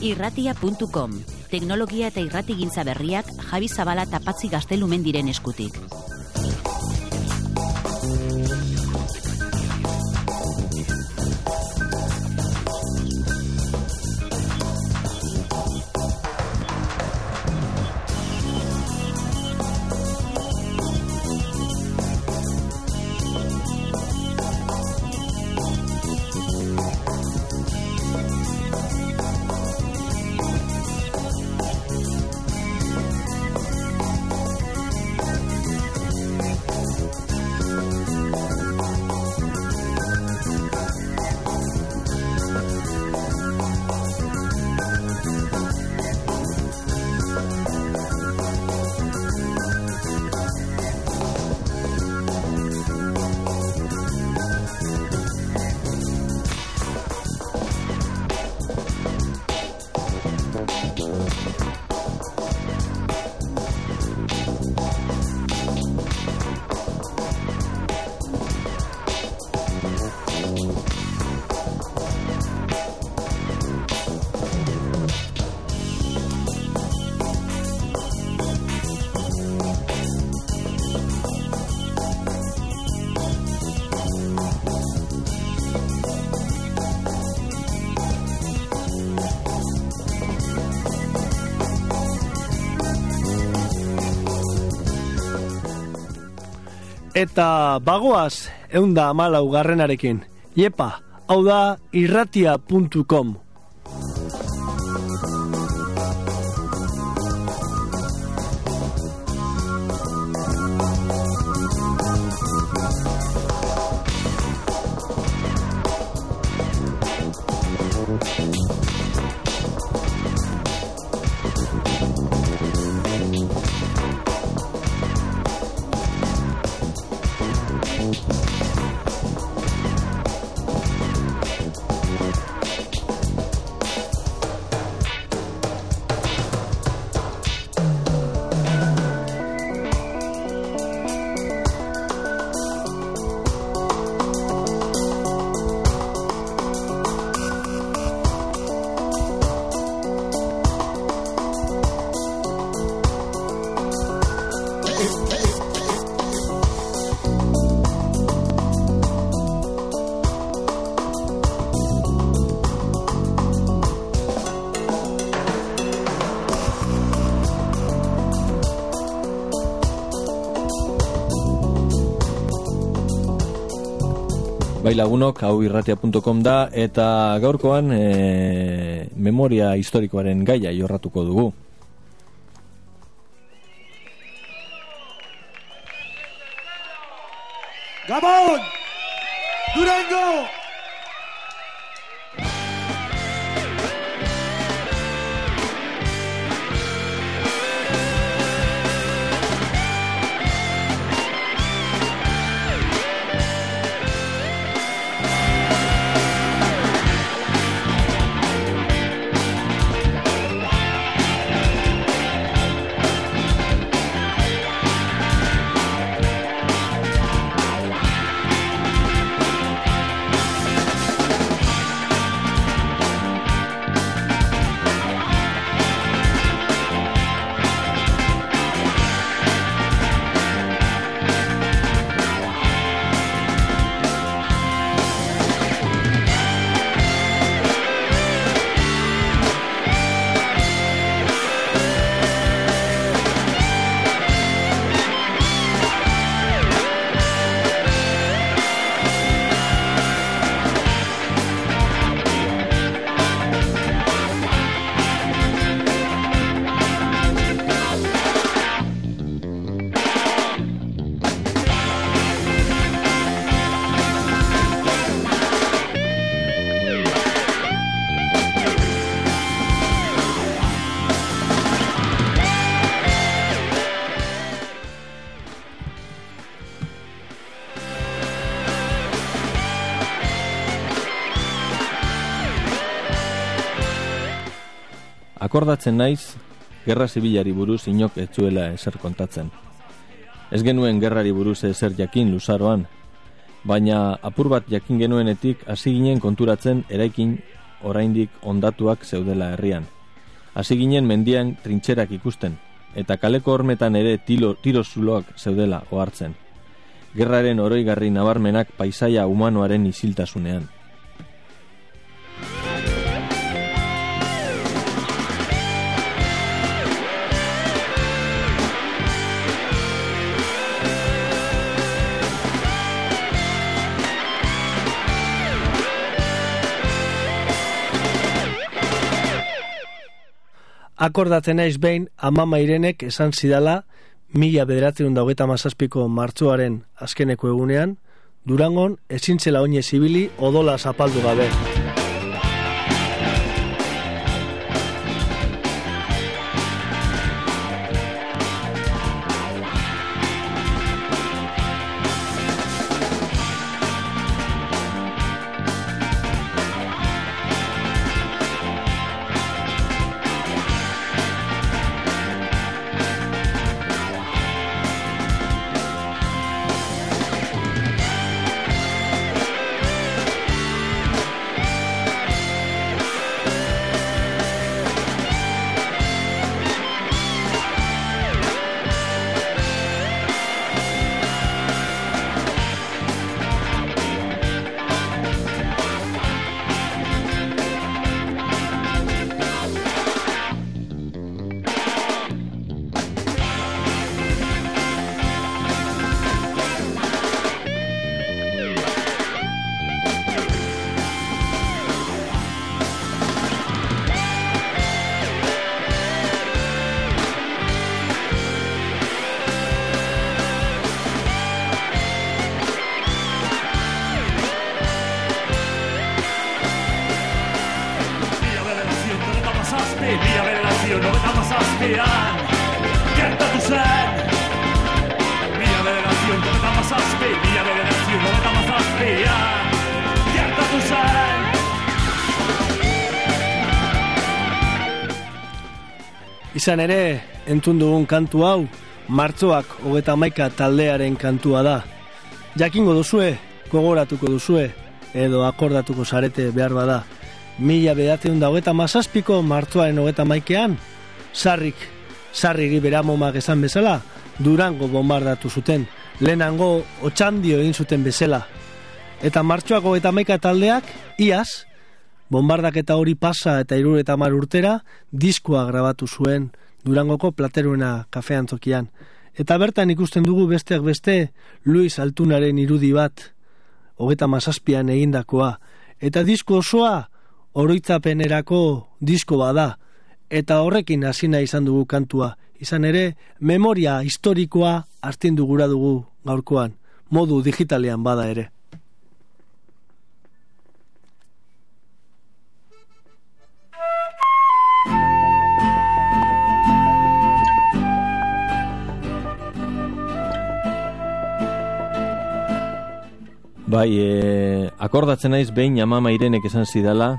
irratia.com. Teknologia eta irratigintza berriak Javi Zabala eta Patxi Gaztelumendiren eskutik. Eta bagoaz 114arekin. Iepa, hau da irratia.com. Bai lagunok, hau irratia.com da, eta gaurkoan memoria historikoaren gaia jorratuko dugu. Gabon! Durango! Akordatzen naiz, gerra zibilari buruz inok ez zuela ezer kontatzen. Ez genuen gerrari buruz ezer jakin luzaroan, baina apur bat jakin genuenetik hasi ginen konturatzen eraikin oraindik ondatuak zeudela herrian. Hasi ginen mendian trintxerak ikusten, eta kaleko hormetan ere tiro zuloak zeudela ohartzen. Gerraren oroigarri nabarmenak paisaia humanoaren isiltasunean. Akordatzen naiz behin amama Irenek esan zidala 1927ko martxoaren azkeneko egunean, Durangon ezin zela oinez ibili odola zapaldu gabe. Izan ere, entzun dugun kantu hau, Martxoak 31 taldearen kantua da. Jakingo duzue, gogoratuko duzue, edo akordatuko zarete behar bada. 1927ko martxoaren 31an, sarrigi beramomak esan bezala, Durango bombardatu zuten, lehenango Otxandio egin zuten bezala. Eta Martxoak 31 taldeak, iaz, bombardaketa hori pasa eta 70 urtera, diskoa grabatu zuen Durangoko Plateruena kafean tokian. Eta bertan ikusten dugu besteak beste Luis Altunaren irudi bat, 37an egindakoa. Eta disko osoa oroitzapenerako disko bada. Eta horrekin hasina izan dugu kantua. Izan ere, memoria historikoa astindu gura dugu gaurkoan, modu digitalean bada ere. Bai, akordatzen naiz behin amama Irenek esan zidala,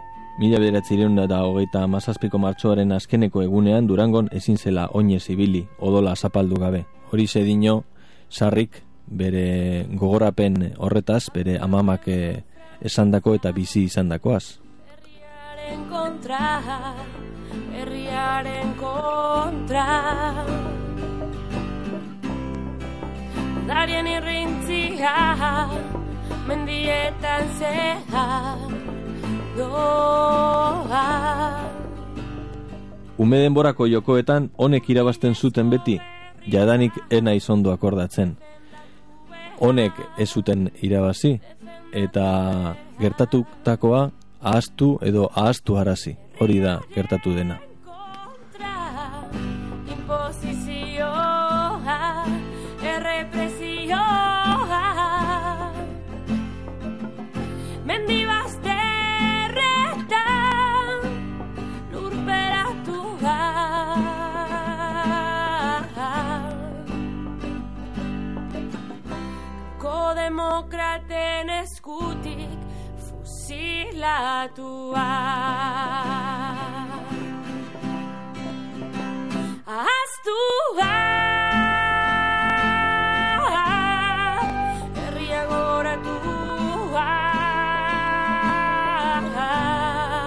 1927ko martxoaren azkeneko egunean Durangon ezin zela oinez ibili, odola zapaldu gabe. Hori zedino sarrik bere gogorapen horretaz, bere amamak esandako eta bizi izandakoaz. Herriaren kontra Darien irrintzia mendietan zera doa. Ume denborako jokoetan honek irabazten zuten beti, jadanik naiz ondo akordatzen. Honek ez zuten irabazi, eta gertatutakoa ahaztu edo ahaztu arazi. Hori da gertatu dena. Demokraten eskutik fusilatua. Ahaztua herria goratua.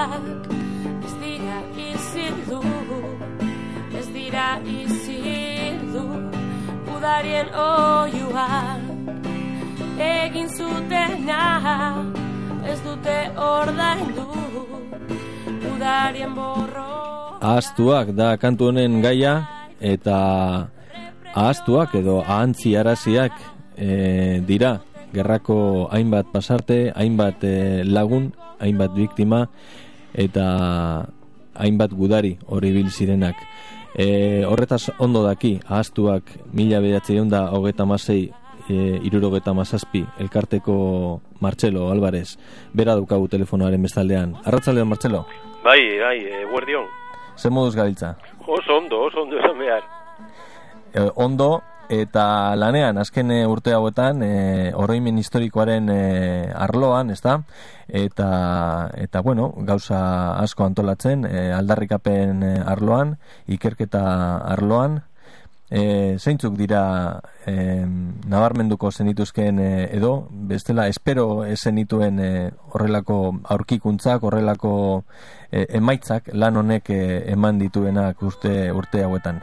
oiuak ez dira isildu, ez dira isildu, udarien oiuak egin zutena ez dute ordaindu, udarien borro. Ahaztuak da kantu honen gaia, eta ahaztuak edo ahantzi araziak dira gerrako hainbat pasarte, hainbat lagun, hainbat biktima eta hainbat gudari hori bil zirenak. Horretaz ondo daki ahaztuak 1936 67 elkarteko Martxelo Alvarez, bera daukagu telefonoaren bestaldean. Arratsaldean, Martxelo? Bai, guardion. Zer moduz gabiltza? Oso ondo esan behar. Ondo, eta lanean, azken urte hauetan, oroimen historikoaren arloan, ezta? Eta bueno, gauza asko antolatzen, aldarrikapen arloan, ikerketa arloan, zeintzuk dira nabarmenduko zenituzken edo, bestela, espero zenituen horrelako aurkikuntzak, horrelako emaitzak lan honek eman dituenak urte hauetan?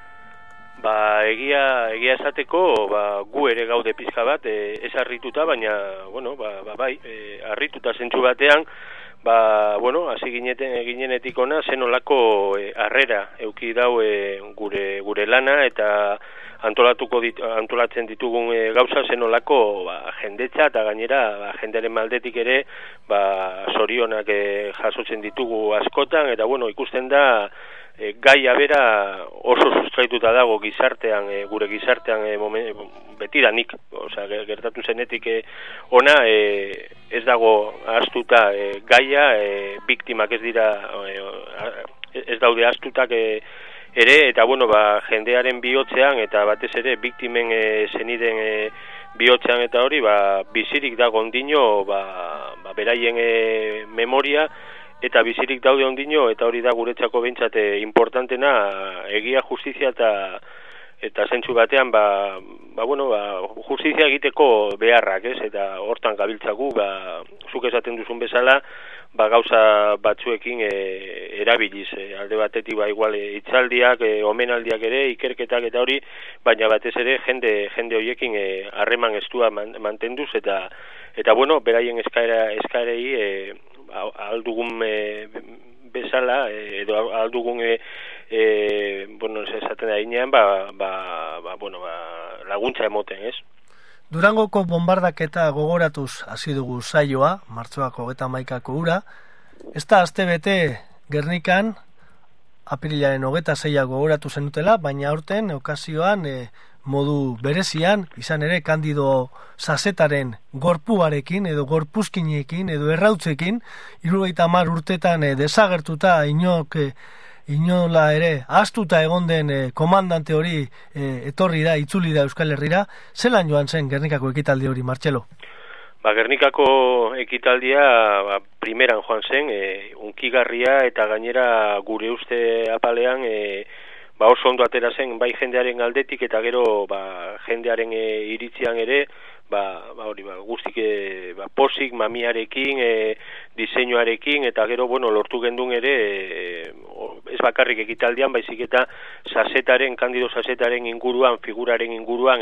Egia esateko, gu ere gaude pizka bat, ez harrituta, baina, bueno, bai, harrituta zentzu batean, hasi ginenetik ona, zenolako harrera euki dau gure lana, eta antolatzen ditugun gauza zenolako jendetza, eta gainera jendearen maldetik ere zorionak jasotzen ditugu askotan, eta bueno, ikusten da gaia bera oso sustraituta dago gizartean, gure gizartean betidanik, gertatu zenetik ona, ez dago ahaztuta gaia, biktimak ez dira, ez daude ahaztutak ere, eta bueno, jendearen bihotzean, eta batez ere biktimen zeniden bihotzean eta hori, bizirik dago ondino, beraien memoria, eta bizirik daude ondino, eta hori da guretzako behintzat importantena, egia, justizia eta zentzu batean justizia egiteko beharrak, ez? Eta hortan gabiltzagu, zuk esaten duzun bezala, gauza batzuekin erabiliz, alde batetik igual hitzaldiak, omenaldiak ere, ikerketak eta hori, baina batez ere jende horiekin harreman estua mantenduz, eta bueno, beraien eskaerei aldugun bezala, edo aldugun esaten da inean, laguntza emoten, ez? Durangoko bombardaketa gogoratuz hasi dugu saioa, martxoak 31 ura. Ez da astebete Gernikan, apirilaren 26 gogoratu zenutela, baina aurten okazioan modu berezian, izan ere Kandido Sasetaren gorpuarekin edo gorpuzkinekin edo errautzekin, 70 urtetan desagertuta inola ere ahaztuta egon den komandante hori etorri da, itzuli da Euskal Herrira. Zelan joan zen Gernikako ekitaldi hori, Martxelo? Gernikako ekitaldia primeran joan zen, unkigarria, eta gainera gure uste apalean oso ondo atera zen, bai jendearen aldetik, eta gero jendearen iritzian ere, guztik posik, mamiarekin, diseinuarekin, eta gero, lortu gendun ere, ez bakarrik ekitaldian, baizik eta Kandido Sasetaren inguruan, figuraren inguruan,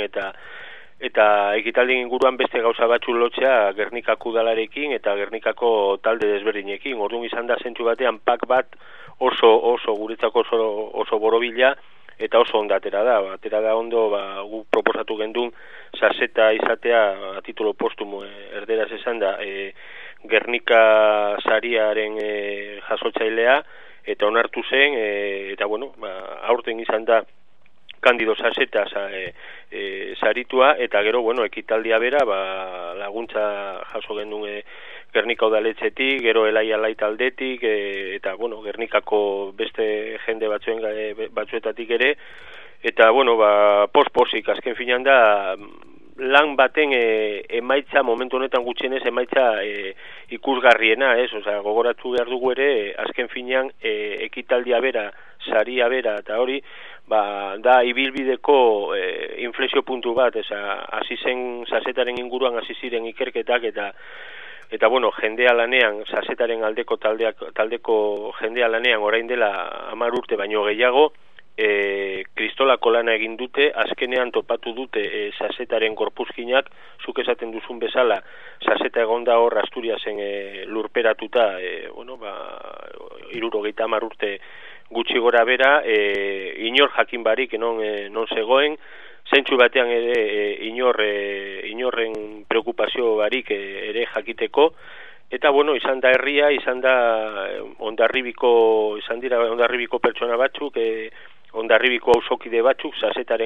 eta ekitaldien inguruan beste gauza batzu lotzea Gernikako udalarekin eta Gernikako talde desberdinekin. Orduan izan da zentzu batean pak bat oso guretzako oso borobila, eta oso ondo atera da ondo, guk proposatu gendun Saseta izatea a titulo póstumo, erderaz esan da, Gernika sariaren jasotzailea, eta onartu zen, eta aurten izan da Kandido Saseta saritua, eta gero, ekitaldia bera, laguntza jaso gendun Gernika udaletxetik, gero Elai taldetik, eta, Gernikako beste jende batzuetatik ere, eta, posik, azken finan da, lan baten emaitza, momentu honetan gutxienez emaitza ikusgarriena, ez? Gogoratu behar dugu ere, azken finean ekitaldia bera, saria bera, eta hori, da ibilbideko inflexio puntu bat, hasi zen Sasetaren inguruan hasi ziren ikerketak, eta bueno, jendea lanean, sasetaren taldeko jendea lanean orain dela 10 urte baino gehiago, kristolako lana egin dute, azkenean topatu dute sasetaren gorpuzkinak, zuk esaten duzun bezala, saseta egonda hor Asturiasen lurperatuta, 70 urte gutxi gora bera, inor jakin barik non zegoen, zentsu batean ere inorren preokupazio barik ere jakiteko, eta bueno, izan da herria, izan dira Hondarribiko pertsona batzuk, Hondarribiko auzokide batzuk, sasetaren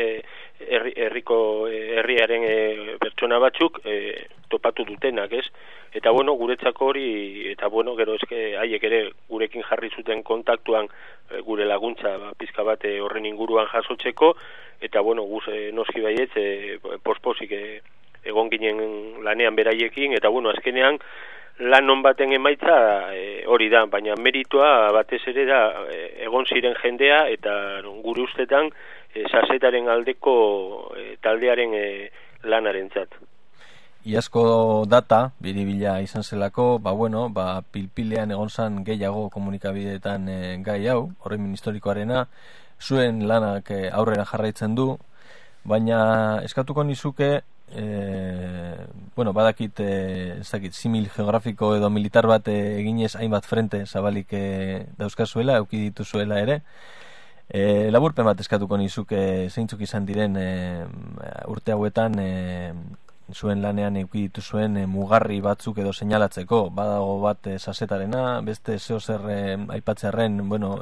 herriaren pertsona batzuk topatu dutenak, ez? Eta bueno, guretzako hori, eta bueno, gero eske haiek ere gurekin jarri zuten kontaktuan gure laguntza pizka bat horren inguruan jasotzeko, eta bueno, noski baietz pospozik egon ginen lanean beraiekin, eta bueno, azkenean lan on baten emaitza hori da, baina meritoa batez ere da egon ziren jendea, eta gure ustetan sasetaren aldeko taldearen lanarentzat. Iazko data, biribila izan zelako, pilpilean egon zan gehiago komunikabideetan gai hau, horremin historikoarena, zuen lanak aurrera jarraitzen du, baina eskatuko nizuke, badakit, simil geografiko edo militar bat eginez hainbat frente zabalik dauzkazuela, euki dituzuela ere. Laburpen bat eskatuko nizuke zeintzuk izan diren urte hauetan zuen lanean euki dituzuen mugarri batzuk edo seinalatzeko, badago bat sasetarena, beste zeo zer aipatzearren,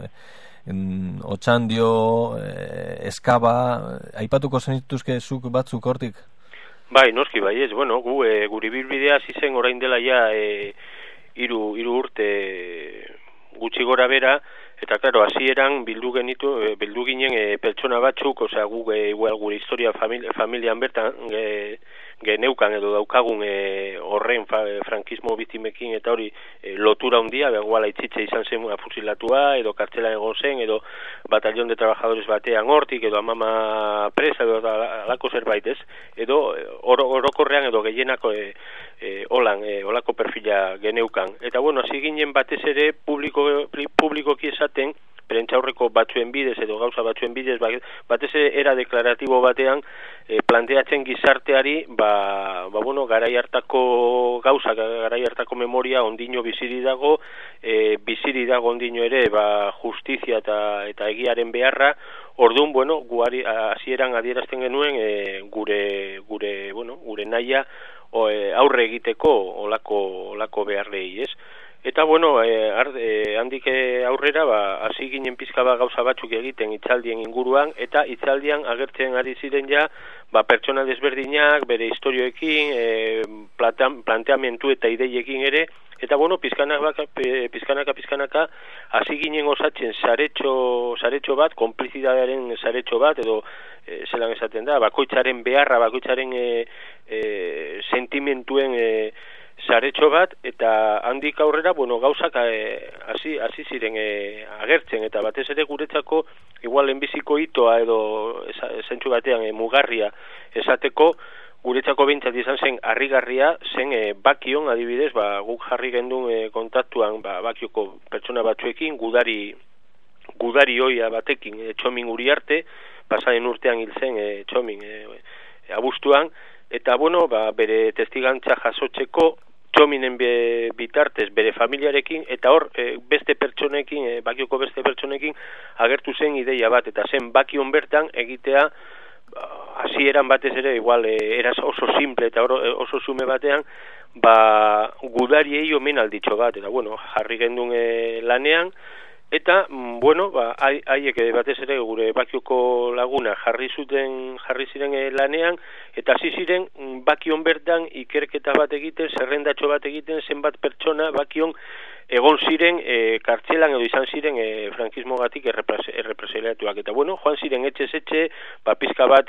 Otxandio, Eskaba, aipatuko zenituzke zuk batzuk hortik? Bai, noski bai, ez, guri bilbidea zizen orain dela ja hiru urte gutxi gora bera, eta klaro, hasieran bildu ginen pertsona batzuk, igual gure historia familian bertan geneukan edo daukagun horren frankismo biktimekin eta hori lotura handia, begoala itzitze izan zen fusilatua, edo kartzelan egon zen, edo batallón de trabajadores batean hortik, edo amama presa, edo alako zerbait ez, edo orokorrean edo gehienako olako perfila geneukan. Eta hasi ginen batez ere publikoki esaten, prentxaurreko batzuen bidez edo gauza batzuen bidez, batez era deklaratibo batean planteatzen gizarteari garai hartako gauza, garai hartako memoria ondino biziri dago ondino ere justizia eta egiaren beharra. Orduan, guari hasieran adierazten genuen gure nahia aurre egiteko olako beharrei, ez? Eta handik aurrera hasi ginen pizka gauza batzuk egiten hitzaldien inguruan, eta hitzaldian agertzen ari ziren ja pertsona desberdinak bere historioekin, planteamendu eta ideiekin ere, eta pizkanaka hasi ginen osatzen saretxo bat, konplizidadearen saretxo bat, edo zelan esaten da, bakoitzaren beharra, bakoitzaren sentimentuen saretxo bat, eta handik aurrera, gauzak hasi ziren agertzen, eta batez ere guretzako igual lehenbiziko hitoa edo zentsu batean mugarria esateko, guretzako behintzat izan zen harrigarria zen Bakion, adibidez, guk jarri gendun kontaktuan Bakioko pertsona batzuekin, gudari oia batekin, Txomin Uriarte, pasaren urtean hil zen Txomin abuztuan, eta bere testigantza jasotzeko Txominen bitartez bere familiarekin, eta hor beste pertsonekin, Bakioko beste pertsonekin agertu zen ideia bat, eta zen Bakion bertan egitea hasieran batez ere igual eraz oso simple eta oso sume batean gudariei omenalditxo bat, eta jarri gendun lanean, eta haiek batez ere gure Bakioko laguna jarri ziren lanean, eta hasi ziren Bakion bertan ikerketa bat egiten, zerrendatxo bat egiten, zenbat pertsona Bakion egon ziren kartzelan edo izan ziren frankismogatik errepresaliatuak, eta joan ziren etxez etxe, pizka bat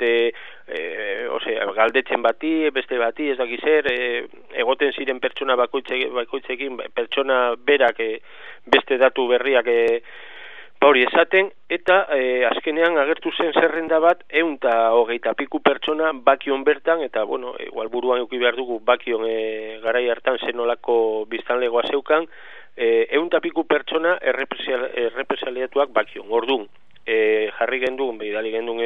galdetzen bati, beste bati, ez dakiz zer, egoten ziren pertsona bakoitzekin, pertsona berak beste datu berriak hori esaten, eta azkenean agertu zen zerrenda bat 120 piku pertsona Bakion bertan, eta bueno, igual buruan eduki behar dugu Bakion garai hartan zenolako biztanlegoa zeukan, 100 piku pertsona errepresaliatuak Bakion. Orduan, jarri gendun, bidali gendun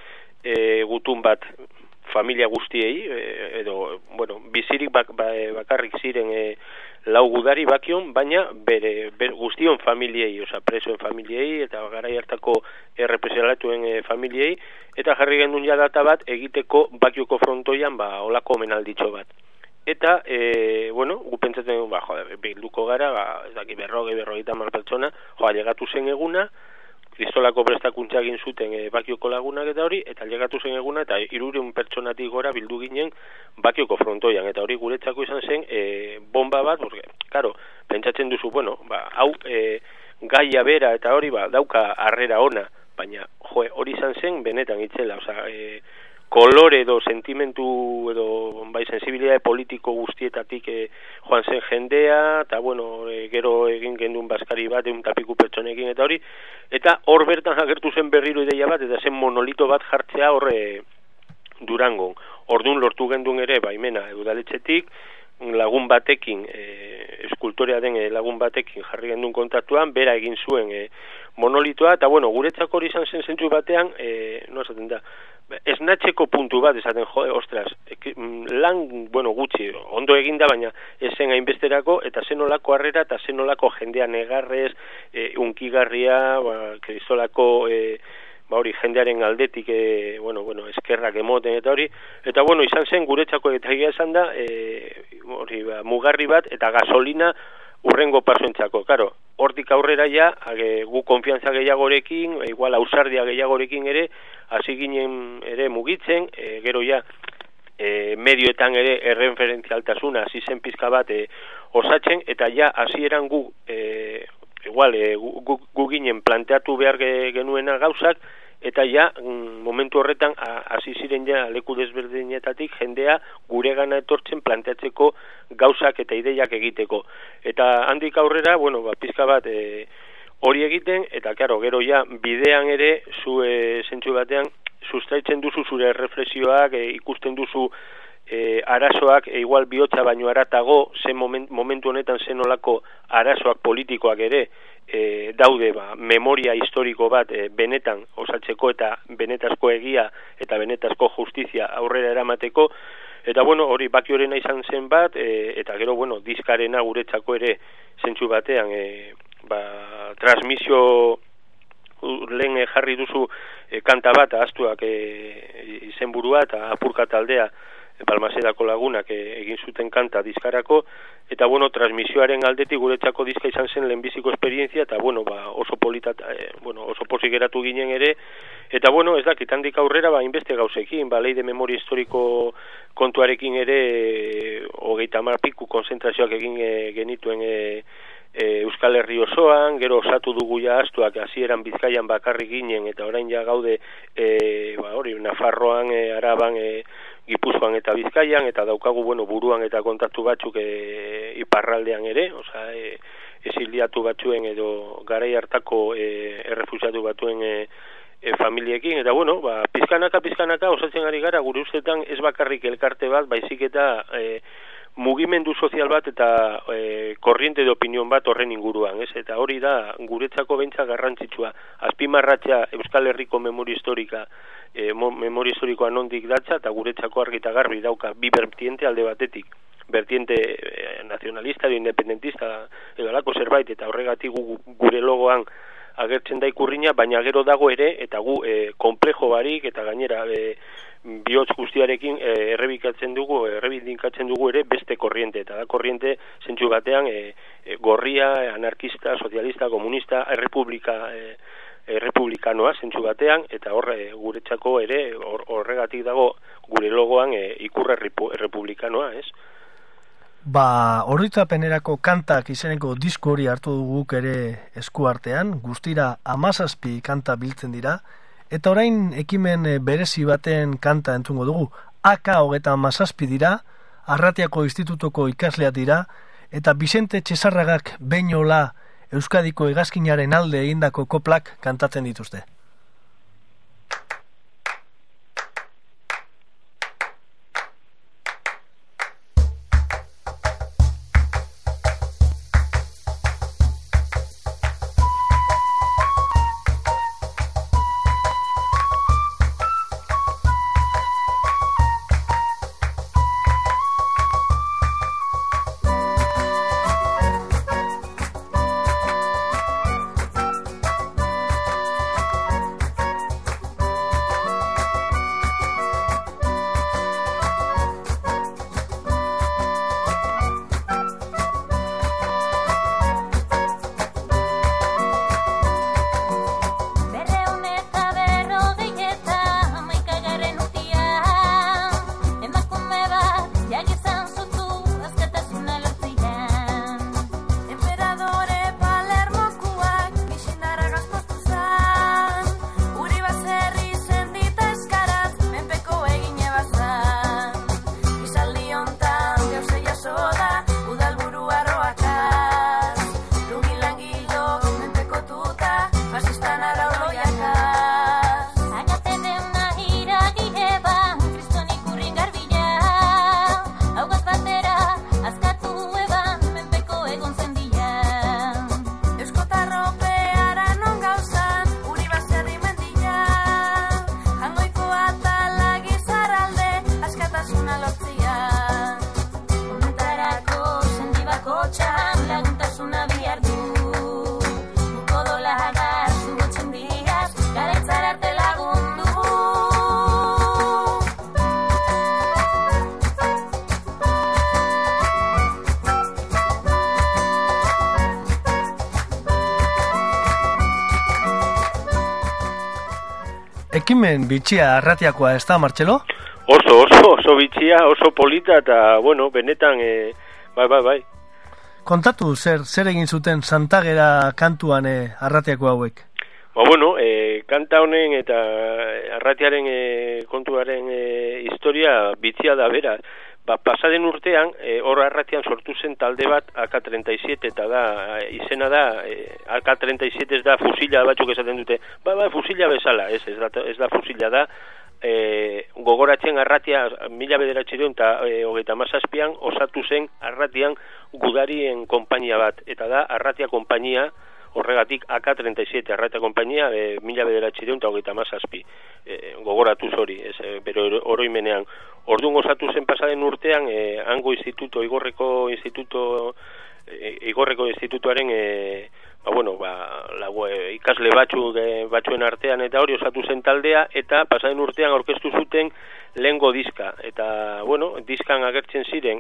gutun bat familia guztiei, edo, bueno, bizirik bakarrik ziren lau gudari Bakion, baina bere guztion familiei, oza, presoen familiei, eta garai hartako errepresaliatuen familiei, eta jarri gendun ja data bat egiteko Bakioko frontoian, olako omenalditxo bat. Eta, bueno, gu pentsatzen, bilduko gara, ez daki berrogeita mar pertsona, llegatu zen eguna, kristolako prestakuntza egin zuten Bakioko lagunak eta hori, eta llegatu zen eguna, eta 300 pertsonatik gora bildu ginen Bakioko frontoian, eta hori guretzako izan zen bomba bat, porque, claro, pentsatzen duzu, bueno, hau gaia bera eta hori, dauka harrera ona, baina, hori izan zen benetan itzela, kolore edo sentimentu edo sensibilitate politiko guztietatik joan zen jendea, eta bueno, gero egin gendun baskari bat, 100 piku pertsonekin eta hori, eta hor bertan agertu zen berriro ideia bat, eta zen monolito bat jartzea hor Durangon. Orduan lortu gendun ere baimena udaletxetik, lagun batekin, eskultorea den lagun batekin jarri gendun kontaktuan, bera egin zuen monolitoa, eta bueno, guretzako hori izan zen zentzu batean, no esaten da, esnatzeko puntu bat esaten, ostras, lan, bueno, gutxi, ondo eginda, baina esen hainbesterako, eta zenolako harrera, eta zenolako jendea negarrez, unkigarria, kristolako, hori jendearen aldetik, bueno, eskerrak emoten eta hori, eta bueno, izan zen guretzako eta egia esan da, hori, mugarri bat, eta gasolina urrengo pasoentzako, karo, hortik aurrera ja, gu konfiantza gehiagorekin, igual ausardia gehiagorekin ere, hasi ginen ere mugitzen, gero ja, medioetan ere erreferentzialtasuna hasi zen pizka bat osatzen, eta ja, hasieran gu, igual, gu ginen planteatu behar genuena gauzak, eta ja, momentu horretan, hasi ziren ja leku desberdinetatik jendea guregana etortzen planteatzeko gauzak eta ideiak egiteko. Eta handik aurrera, bueno, pizka bat hori egiten, eta claro, gero ja, bidean ere, zu zentzu batean, sustraitzen duzu zure reflexioak, ikusten duzu arazoak, igual bihotza baino aratago, zen momentu honetan zen olako arazoak politikoak ere, daude memoria historiko bat benetan osatzeko eta benetazko egia eta benetazko justizia aurrera eramateko, eta bueno, hori Bakiorena izan zen bat, eta gero, bueno, diskarena guretzako ere zentzu batean, transmisio lehen jarri duzu kanta bat, ahaztuak izenburua eta apurka taldea, Balmasedako lagunak egin zuten kanta diskarako, eta bueno, transmisioaren aldetik guretzako diska izan zen lehenbiziko esperientzia, eta bueno, oso politat, oso pozik geratu ginen ere, eta bueno, ez dakit handik aurrera, inbeste gauzekin, lei de memoria historiko kontuarekin ere, 30 piku konzentrazioak egin genituen Euskal Herri osoan, gero osatu dugu ja astuak, hasieran Bizkaian bakarrik ginen, eta orain ja gaude, hori, Nafarroan, Araban, Gipuzkoan eta Bizkaian, eta daukagu, bueno, buruan eta kontaktu batzuk iparraldean ere, oza, exiliatu batzuen edo garai hartako errefusiatu batuen familiekin, eta bueno, pizkanaka osatzen ari gara, gure ustetan ez bakarrik elkarte bat, baizik eta mugimendu sozial bat eta korriente de opinion bat horren inguruan, ez? Eta hori da guretzako beintza garrantzitsua, azpimarratzea Euskal Herriko memoria historikoa nondik datza, eta guretzako argi eta garbi dauka bi vertiente alde batetik, vertiente nacionalista edo independentista edo alako zerbait, eta horregatik gure logoan agertzen da ikurrina, baina gero dago ere, eta gu komplejo barik, eta gainera bihotz guztiarekin errebindikatzen dugu ere beste korriente, eta da korriente zentzu batean gorria, anarkista, sozialista, komunista, errepublikanoa zentzu batean, eta guretzako ere horregatik dago gure logoan ikurra errepublikanoa, ez? Oroitzapenerako kantak izeneko disko hori hartu duguk ere eskuartean, guztira 17 kanta biltzen dira, eta orain ekimen berezi baten kanta entzungo dugu. AK-17 dira, Arratiako institutoko ikasleak dira, eta Bizente Txezarragak Beñola Euskadiko hegazkinaren alde egindako koplak kantatzen dituzte. Ekimen bitxia arratiakoa ez da, Martxelo? Oso bitxia, oso polita eta, bueno, benetan, bai. Kontatu, zer egin zuten Santagera kantuan arratiako hauek? Kanta honen eta arratiaren kontuaren historia bitxia da bera. Pasaden urtean, hor arratian sortu zen talde bat AK-37 eta da, izena da, AK-37 ez da fusila batzuk esaten dute, fusila bezala, ez da fusila da, gogoratzen arratia 1937an osatu zen arratian gudarien konpainia bat, eta da arratia konpainia, horregatik AK-37 arratia konpainia 1937 gogoratuz hori, bero oroimenean. Orduan osatu zen pasaden urtean, hango instituto, Igorreko institutuaren ikasle batzuen artean eta hori osatu zen taldea, eta pasaden urtean aurkeztu zuten lehengo diska, eta diskan agertzen ziren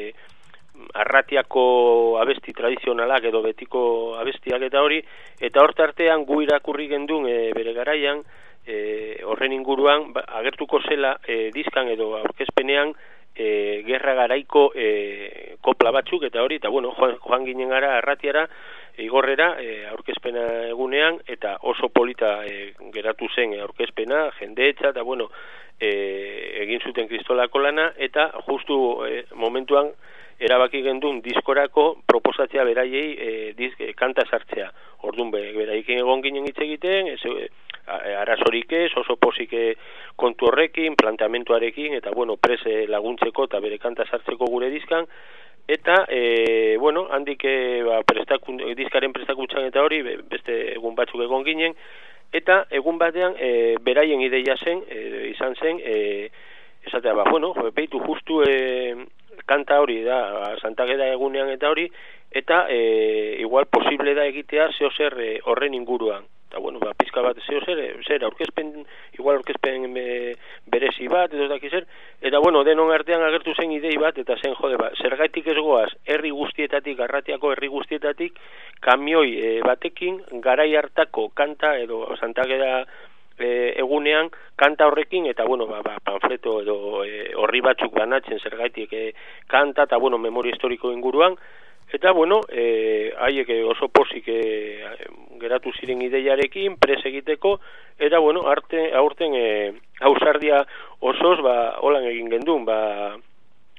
arratiako abesti tradizionalak edo betiko abestiak eta hori, eta hor tartean gu irakurri gendun bere garaian, horren inguruan agertuko zela diskan edo aurkezpenean gerra garaiko kopla batzuk eta hori, eta joan ginen gara arratiara, Igorrera aurkezpena egunean, eta oso polita geratu zen aurkezpena, jendeetza, eta egin zuten kristolako lana, eta justu momentuan erabaki gendun diskorako proposatzea beraiei kanta sartzea. Orduan beraikin egon ginen hitz egiten, arazorik ez, oso pozik kontu horrekin, planteamentuarekin, eta prese laguntzeko eta bere kanta sartzeko gure diskan, eta handik diskaren prestakuntzan eta hori, beste egun batzuk egon ginen, eta egun batean beraien ideia zen, izan zen, esatea, beitu justu kanta hori da, Santagera egunean eta hori, eta igual posible da egitea zeozer horren inguruan. Eta pizka bat zeozer, aurkezpen berezi bat, edo daki zer, eta denon artean agertu zen idei bat, eta zen zergaitik ez goaz, herri guztietatik, arratiako herri guztietatik, kamioi batekin, garai hartako kanta, edo Santagera egunean kanta horrekin, eta panfleto edo horri batzuk banatzen zergaitik kanta, eta memoria historiko inguruan, eta haiek oso pozik geratu ziren ideiarekin, pres egiteko, eta aurten ausardia osoz, holan egin gendun,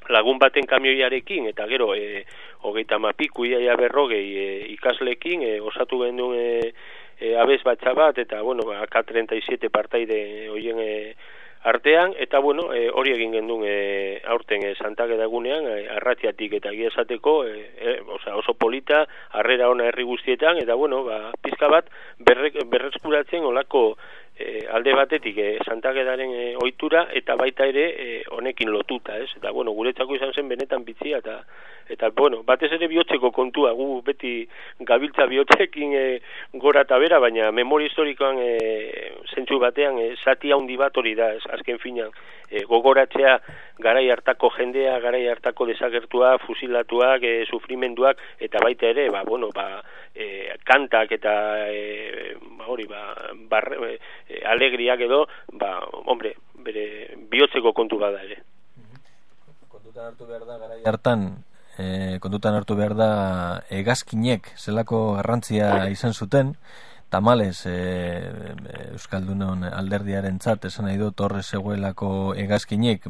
lagun baten kamioiarekin, eta gero 30 piku iaia 40 ikaslekin osatu genuen abez batxa bat, eta bueno, K37 partaide hoien artean, eta bueno, hori egin gendun aurten Santageda egunean, arratiatik eta egia esateko, oso polita, harrera ona herri guztietan, eta bueno, pizka bat berreskuratzen olako alde batetik Santagedaren ohitura, eta baita ere honekin lotuta, ez? Eta bueno, guretzako izan zen benetan bitzia, eta bueno, batez ere bihotzeko kontua, gu beti gabiltza bihotzekin gora eta bera, baina memoria historikoan zentsu batean zati handi bat hori da, azken finan, gogoratzea garai hartako jendea, garai hartako desagertua, fusilatuak, sufrimenduak, eta baita ere, kantak eta alegriak edo, hombre, bere bihotzeko kontu bada ere. Kontutan hartu behar da garai hartan, kontutan hartu behar da hegazkinek zelako garrantzia izan zuten, tamales Euskaldunon alderdiarentzat esan nahi dut horre zegoelako hegazkinek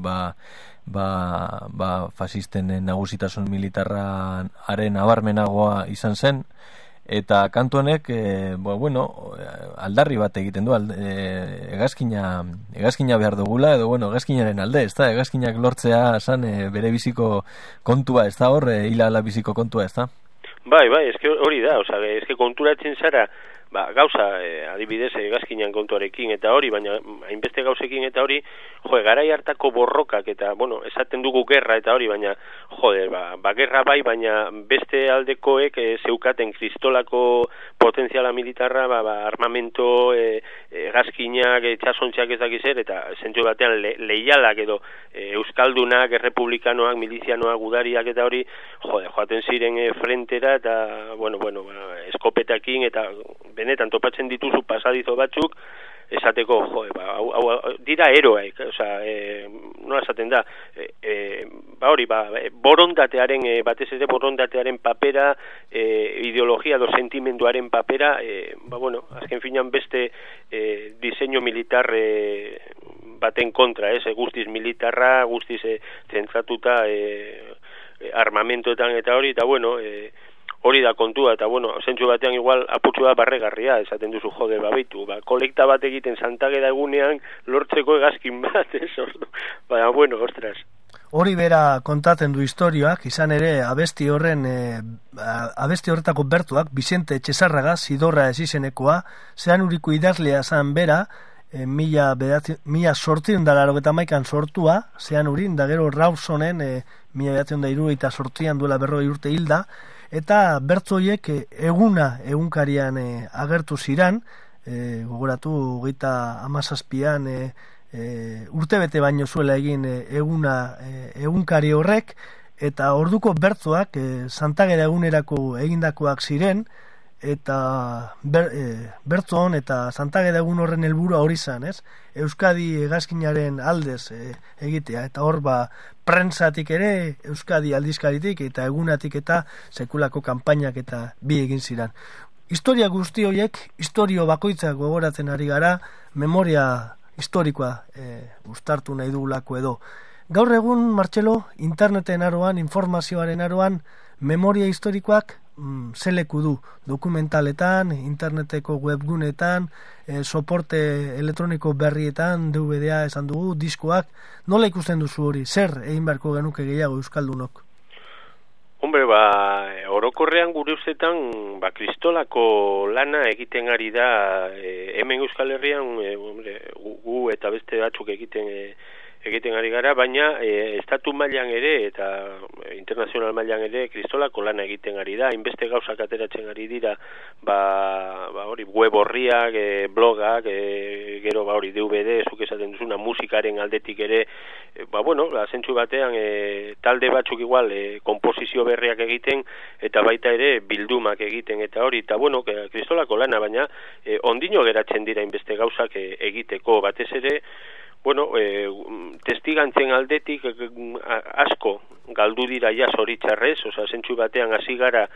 fasisten nagusitasun militarraren abarmenagoa izan zen, eta kantu honek aldarri bat egiten du, hegazkina behar dugula, edo hegazkinaren alde, ez da, hegazkinak lortzea zan bere biziko kontua, ez da, hor hilala biziko kontua, ez da? Bai, eske hori da, eske konturatzen zara, gauza, adibidez, hegazkinan kontuarekin eta hori, baina hainbeste gauzekin eta hori, garai hartako borrokak eta, esaten dugu gerra eta hori, baina, gerra bai, baina beste aldekoek zeukaten kristolako potentziala militarra, armamento, hegazkinak, txasontziak ez dakizer, eta zentzu batean leialak edo euskaldunak, errepublikanoak, milizianoak, gudariak eta hori, joaten ziren frentera eta, eskopetakin eta benetan topatzen dituzu pasadizo batzuk, esateko, dira eroaik, nola esaten da, borondatearen, batez ere borondatearen papera, ideologia edo sentimenduaren papera, azken finan beste diseño militar baten kontra, guztiz militarra, guztiz zentratuta armamentoetan eta hori, eta hori da kontua, eta zentzu batean igual aputxu da barregarria, esaten duzu babitu, kolekta bat egiten Santageda egunean lortzeko hegazkin bat, ostras. Hori bera kontaten du historioak, izan ere abesti horretako bertuak, Vicente Etxezarraga, Zidorra ezizenekoa, zean uriko idazlea zan bera, 1888an sortua, zean urin, da gero Rawsonen 1978an duela 40 urte hilda, eta bertzoiek egunkarian agertu ziran, gogoratu 17an urtebete baino zuela egin egunkari horrek, eta orduko bertzoak Santageda egunerako egindakoak ziren, eta bertzon eta Santageda egun horren helburua hori zan, ez? Euskadi hegazkinaren aldez egitea, eta hor prentsatik ere, Euskadi aldizkaritik eta egunatik eta sekulako kanpainak eta bi egin ziren. Historia guzti horiek, historio bakoitzak gogoratzen ari gara, memoria historikoa uztartu nahi dugulako edo. Gaur egun, Martxelo, interneten aroan, informazioaren aroan, memoria historikoak zeleku du, dokumentaletan, interneteko webgunetan, soporte elektroniko berrietan, DVD-a esan dugu, diskoak, nola ikusten duzu hori, zer egin beharko genuke gehiago euskaldunok? Hombre, orokorrean gure ustetan, kristolako lana egiten ari da, hemen Euskal Herrian, gu eta beste batzuk egiten ari gara, baina estatu mailan ere eta internazional mailan ere kristolako lana egiten ari da, inbeste gauzak ateratzen ari dira, web horriak, blogak, gero DVD, zuk esaten duzuna, musikaren aldetik ere, zentzu batean talde batzuk igual komposizio berriak egiten, eta baita ere bildumak egiten, eta hori, eta kristolako lana, baina ondino geratzen dira inbeste gauzak egiteko, batez ere, testigantzen aldetik asko galdu dira ja zoritxarrez, zentzu batean hasi gara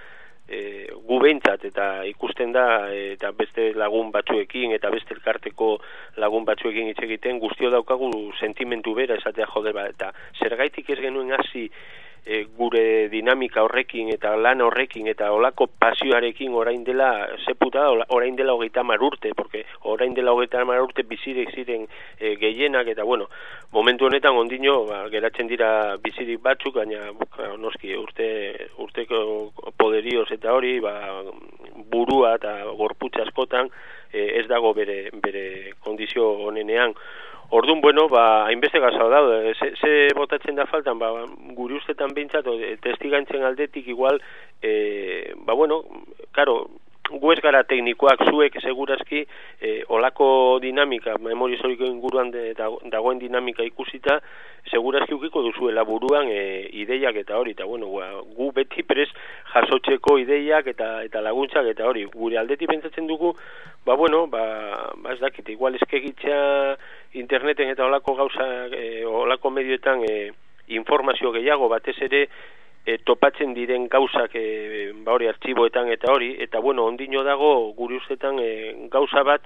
gu behintzat eta ikusten da eta beste lagun batzuekin eta beste elkarteko lagun batzuekin hitz egiten guztio daukagu sentimentu bera esatea eta zergaitik ez genuen hasi gure dinamika horrekin eta lan horrekin eta olako pasioarekin orain dela zeputa orain dela 30 urte porque orain dela 30 urte bizirik ziren gehienak eta bueno momentu honetan ondino geratzen dira bizirik batzuk baina noski urteko poderioz eta hori burua eta gorputza askotan ez dago bere kondizio honenean. Orduan, bueno, hainbeste gazau daude, ze botatzen da faltan, guri ustetan behintzat, testigantzen aldetik igual, bueno, karo, gu ez gara teknikoak zuek segurazki olako dinamika, memoria historiko inguruan dagoen dinamika ikusita, segurazki ukiko duzuela buruan ideiak eta hori, eta bueno, gu beti prez jasotzeko ideiak eta laguntzak eta hori, gure aldetik pentsatzen dugu, bueno, ez dakit, igual eskegitza interneten eta olako gauza, olako medioetan informazio gehiago, batez ere, topatzen diren gauzak hori artxiboetan eta hori, eta bueno, ondino dago guri ustetan gauza bat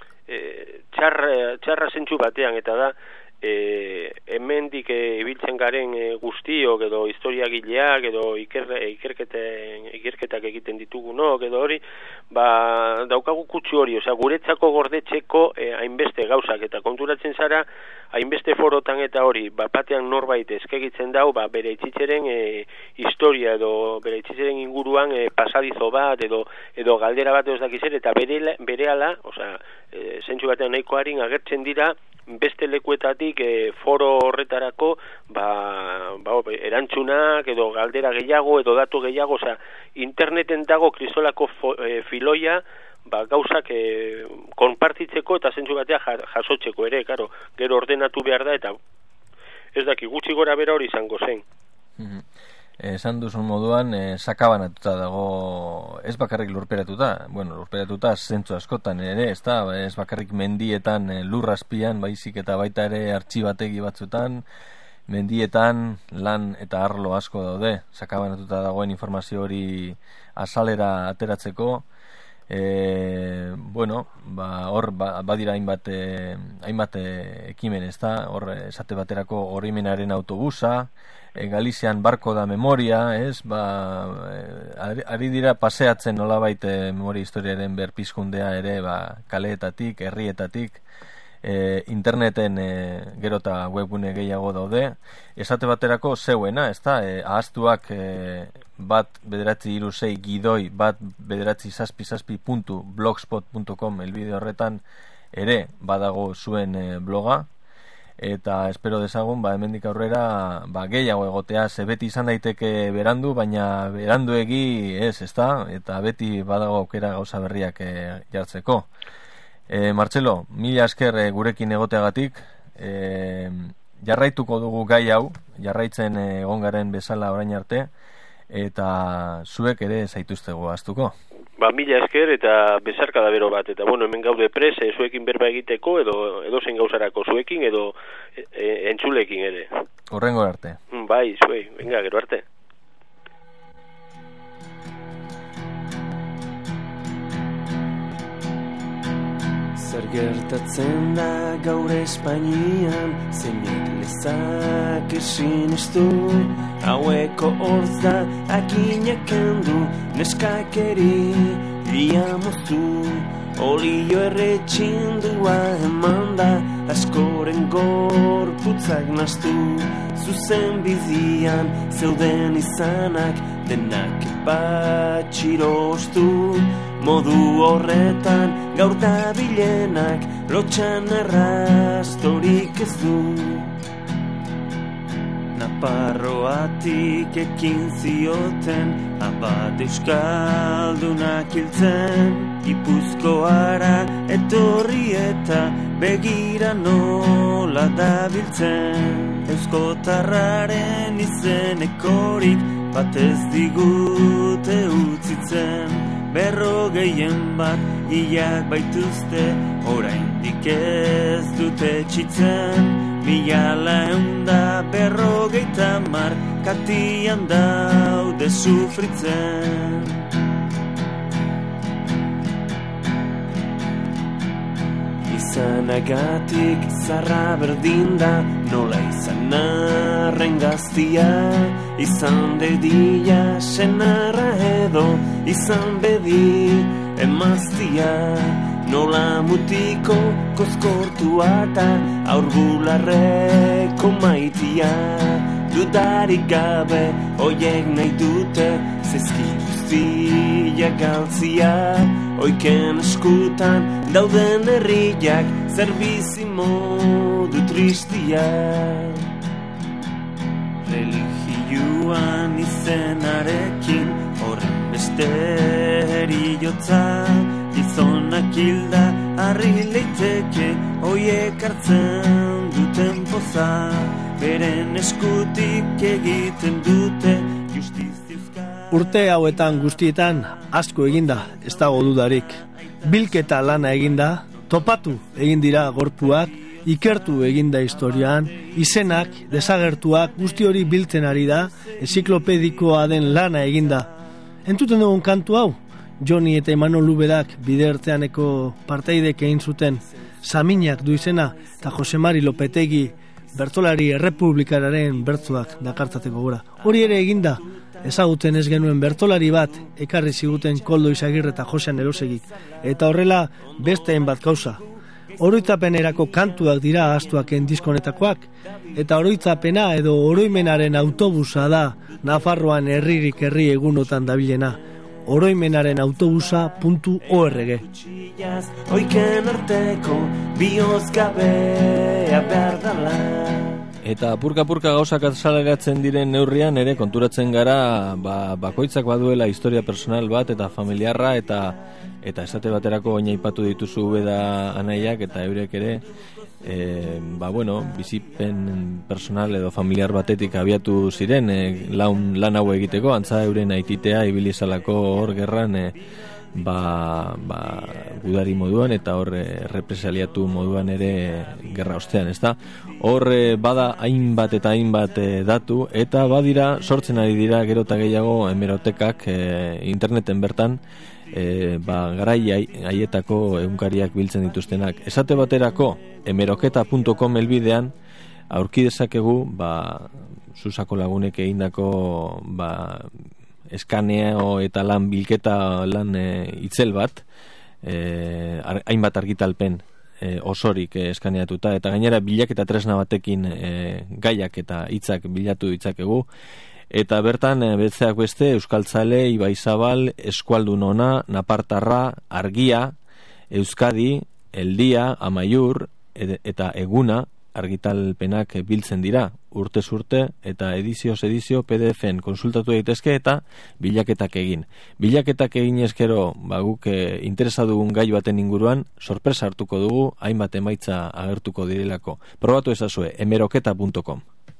txarra zentsu batean, eta da hemendik ibiltzen garen guztiok edo historiagileak edo ikerketak egiten ditugunok edo hori, daukagu kutsu hori, guretzako gordetzeko hainbeste gauzak, eta konturatzen zara hainbeste forotan eta hori, batean norbait eskegitzen dau, bere itxitzeren historia edo bere itxitzeren inguruan pasadizo bat edo galdera bat ez dakizer, eta berehala, zentsu batean nahiko harin agertzen dira beste lekuetatik foro horretarako erantzunak edo galdera gehiago edo datu gehiago, interneten dago kristolako filoia gauzak konpartitzeko eta zentzu batea jasotzeko ere, karo, gero ordenatu behar da eta ez daki gutxi gora bera hori izango zen. Esan duzun moduan, sakabanatuta dago, ez bakarrik lurperatuta, lurperatuta zentzu askotan ere, ez bakarrik mendietan lurrazpian, baizik eta baita ere artxibategi batzutan, mendietan lan eta arlo asko daude, sakabanatuta dagoen informazio hori azalera ateratzeko, hor badira hainbat ekimen, ez da, hor esate baterako Oroimenaren autobusa, Galizian barko da memoria, ez, ari dira paseatzen nolabait memoria historiaren berpizkundea ere, kaleetatik, herrietatik, interneten gerota webgune gehiago daude, esate baterako zeuena, ez da, ahaztuak @936 elbide horretan ere badago zuen bloga, eta espero dezagun, hemendik aurrera gehiago egotea, ze beti izan daiteke berandu, baina beranduegi ez da, eta beti badago aukera gauza berriak jartzeko. Martxelo, mila esker gurekin egoteagatik, jarraituko dugu gai hau, jarraitzen egon garen bezala orain arte, eta zuek ere zaituztego ahaztuko. Mila esker eta bezarka da bero bat, eta hemen gaude prez, zuekin berba egiteko edo zen gauzarako zuekin edo entzulekin ere. Horrengo arte. Bai, zuei, venga, gero arte. Zer gertatzen da gaur Espainian, zeinek lezak sinistu, haueko hortz da akinak kendu, neskakeri liamozu, olio erretxindua eman da, askoren gorputzak nastu, zuzen bizian zeuden izanak, denak batxirostu, modu horretan gaur da bilenak, lotxan arrastorik ez du. Naparroatik ekin zioten, abat euskaldunak hiltzen, Gipuzkoara etorri eta begira nola dabiltzen. Euskotarraren izenekorik bat ez digute utzitzen, 40 hilak baituzte, oraindik ez dute txitzen. 1150 katian daude sufritzen. Itzanagatik zarra berdin da, nola izan arren gaztia, izan dedila senarra edo, izan bedi emaztia, nola mutiko kozkortua eta aurbularreko maitia, dudarik gabe oiek nahi dute, zezki guztia galtzia, oiken eskutan dauden herriak, zerbizi modu tristia. Religioan izenarekin, horren beste heriotza, gizonak hilda harri leiteke, oiek hartzen duten poza, beren eskutik egiten dute justiziuzka. Urte hauetan guztietan asko eginda, ez dago dudarik. Bilketa lana eginda, topatu egin dira gorpuak, ikertu eginda historian, izenak, desagertuak, guzti hori biltzen ari da, enziklopedikoa den lana eginda. Entzuten dugun kantu hau, Joni eta Imanol Lubedak biderteaneko parteidek egin zuten, Saminak du izena, eta Josemari Lopetegi bertsolari errepublikararen bertsoak dakartzateko gora. Hori ere eginda, ezaguten ez genuen bertsolari bat ekarri ziguten Koldo Izagirre eta Josean Elosegik, eta horrela beste hainbat kausa. Oroitzapenerako kantuak dira ahaztuaken diskonetakoak, eta oroitzapena edo oroimenaren autobusa da Nafarroan herririk herri egunotan dabilena. Oroimenaren autobusa.org. Oiken arteko bihozgabea behar dala. Eta purka-purka gauzak azaleratzen diren neurrian ere konturatzen gara bakoitzak baduela historia personal bat eta familiarra eta esate baterako oinaipatu dituzu Ubeda anaiak eta eurek ere bizipen personal edo familiar batetik abiatu ziren lan hau egiteko, antza euren aititea ibilizalako hor gerran gudari moduan eta hor represaliatu moduan ere gerra ostean, ezta? Hor bada hainbat eta hainbat datu eta badira sortzen ari dira gero eta gehiago hemerotekak interneten bertan garai haietako egunkariak biltzen dituztenak. Esate baterako hemeroketa.com helbidean aurki dezakegu Susako lagunek egindako eskaneo eta lan bilketa lan itzel bat hainbat argitalpen osorik eskaneatuta eta gainera bilaketa tresna batekin gaiak eta hitzak bilatu ditzakegu eta bertan betzeak beste Euskaltzale, Ibaizabal, Eskualdun Ona, Napartarra, Argia, Euskadi, Eldia, Amaiur eta Eguna argitalpenak biltzen dira urtez urte eta edizioz edizio PDF-en konsultatu daitezke eta bilaketak egin. Bilaketak egin eskero guk interesa dugun gai baten inguruan sorpresa hartuko dugu, hainbat emaitza agertuko direlako. Probatu ezazue, hemeroketa.com.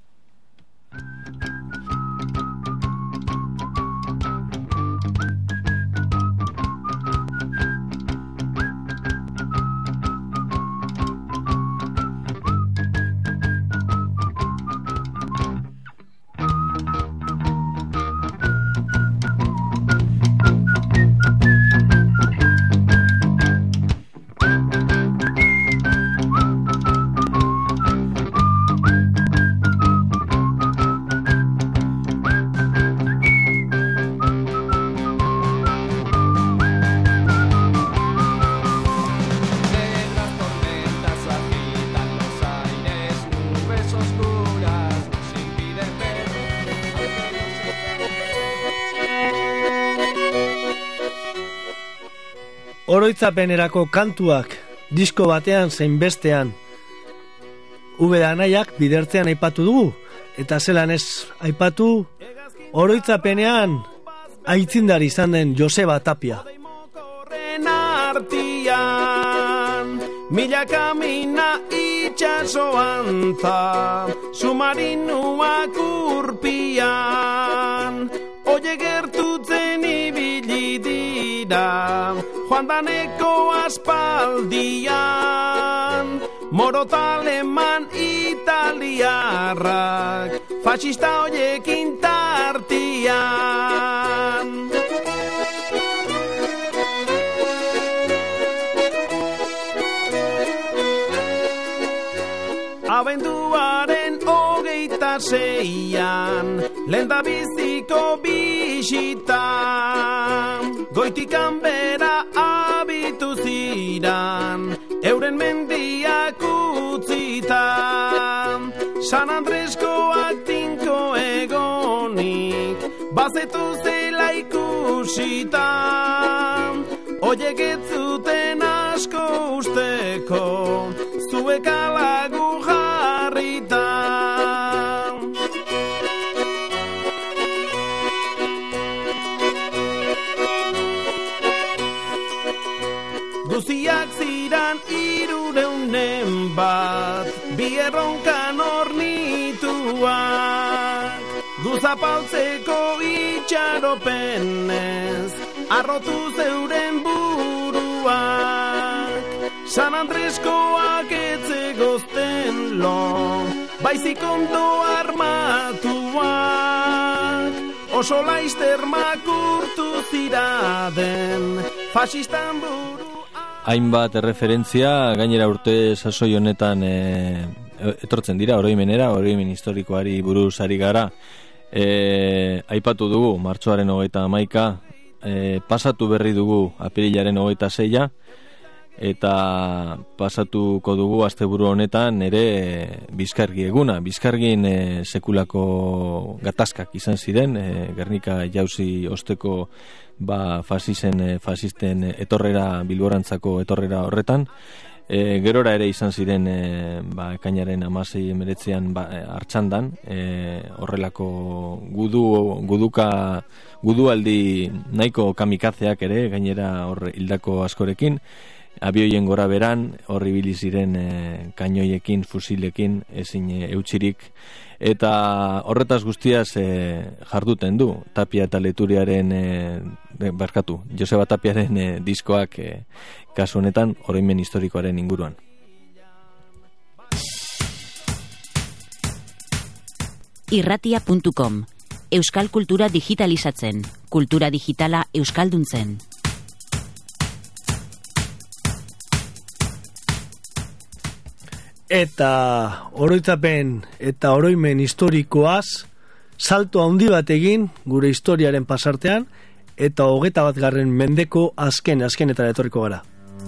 Oroitzapenerako kantuak disko batean zein bestean Ubeda anaiak bidertzean aipatu dugu eta zelan ez aipatu oroitzapenean aitzindari izan den Joseba Tapia. Milaka mina itxasoan ta submarinuak urpian oie gertutzen ibili dira joan daneko aspaldian morotaleman italiarrak fascista oiekin tartian. 26an, lehen da biziko bisita. Goitikan bera abitu ziran, euren mendiak utzita. San Andreskoak tinko egonik, bazetu zela ikusita. Oiek ez zuten asko usteko, zuek alagu jarrita. Guztiak ziran 300 bat, bi erronkan ornituak. Guzapaltzeko itxaropenez, arrotu zeuren buruak. San Andreskoak etzegozten lo, baizik ondo armatuak. Oso laizter makurtu ziraden, fasistan buru. Hainbat erreferentzia, gainera urte sasoi honetan etortzen dira, oroimenera, oroimen historikoari buruz ari gara. Aipatu dugu, martxoaren 31, pasatu berri dugu apirilaren 26, eta pasatuko dugu asteburu honetan ere Bizkargi eguna. Bizkargin sekulako gatazkak izan ziren, Gernika jauzi osteko fasisten etorrera, bilborantzako etorrera horretan. Gerora ere izan ziren ekainaren 16-19 Artxandan, horrelako gudualdi nahiko kamikazeak ere, gainera hor hildako askorekin, abioien gora beran, horri ibili ziren kainoiekin, fusilekin, ezin eutxirik, eta horretaz guztiaz jarduten du Tapia eta Leturiaren Joseba Tapiaren diskoak kasu honetan oroimen historikoaren inguruan. Irratia.com. Euskal kultura digitalizatzen, kultura digitala euskalduntzen. Eta oroitzapen eta oroimen historikoaz salto handi bat egin gure historiaren pasartean, eta 21. mendeko azkenetara etorriko gara.